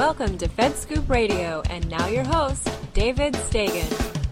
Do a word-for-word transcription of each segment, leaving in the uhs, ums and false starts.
Welcome to FedScoop Radio, and now your host, David Stagen.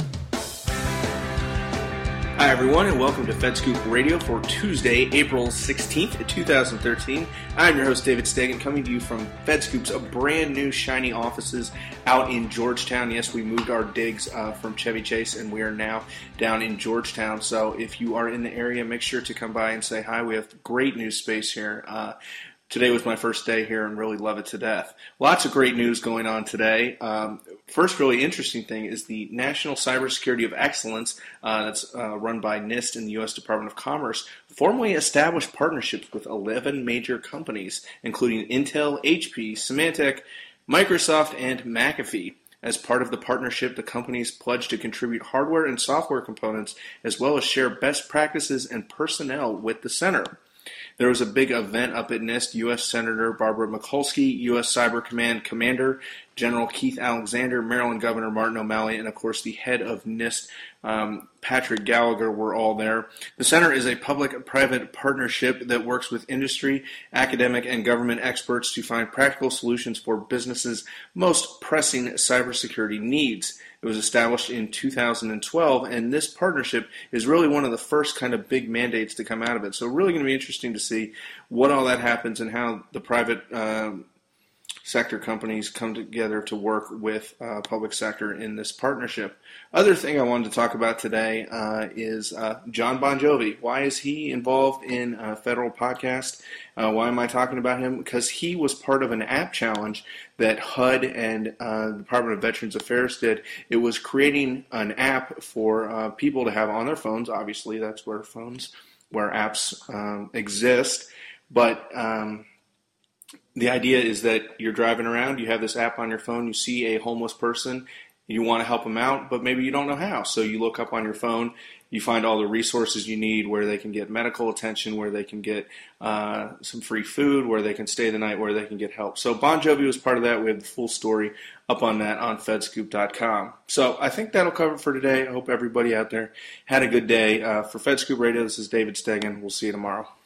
Hi everyone, and welcome to FedScoop Radio for Tuesday, April sixteenth, two thousand thirteen. I'm your host, David Stagen, coming to you from FedScoop's brand new shiny offices out in Georgetown. Yes, we moved our digs uh, from Chevy Chase, and we are now down in Georgetown. So if you are in the area, make sure to come by and say hi. We have great new space here. Uh, Today was my first day here and really love it to death. Lots of great news going on today. Um, first really interesting thing is the National Cybersecurity of Excellence uh, that's uh, run by NIST and the U S Department of Commerce formally established partnerships with eleven major companies, including Intel, H P, Symantec, Microsoft, and McAfee. As part of the partnership, the companies pledge to contribute hardware and software components as well as share best practices and personnel with the center. There was a big event up at NIST. U S Senator Barbara Mikulski, U S Cyber Command Commander General Keith Alexander, Maryland Governor Martin O'Malley, and of course the head of NIST, um, Patrick Gallagher, were all there. The center is a public-private partnership that works with industry, academic, and government experts to find practical solutions for businesses' most pressing cybersecurity needs. It was established in two thousand twelve, and this partnership is really one of the first kind of big mandates to come out of it. So really going to be interesting to see what all that happens and how the private um, sector companies come together to work with uh, public sector in this partnership. Other thing I wanted to talk about today uh, is uh, John Bon Jovi. Why is he involved in a federal podcast? Uh, why am I talking about him? Because he was part of an app challenge that H U D and uh, the Department of Veterans Affairs did. It was creating an app for uh, people to have on their phones. Obviously, that's where phones, where apps um, exist. But um, the idea is that you're driving around, you have this app on your phone, you see a homeless person, you want to help them out, but maybe you don't know how. So you look up on your phone, you find all the resources you need, where they can get medical attention, where they can get uh, some free food, where they can stay the night, where they can get help. So Bon Jovi was part of that. We have the full story up on that on fedscoop dot com. So I think that'll cover it for today. I hope everybody out there had a good day. Uh, for FedScoop Radio, this is David Stagen. We'll see you tomorrow.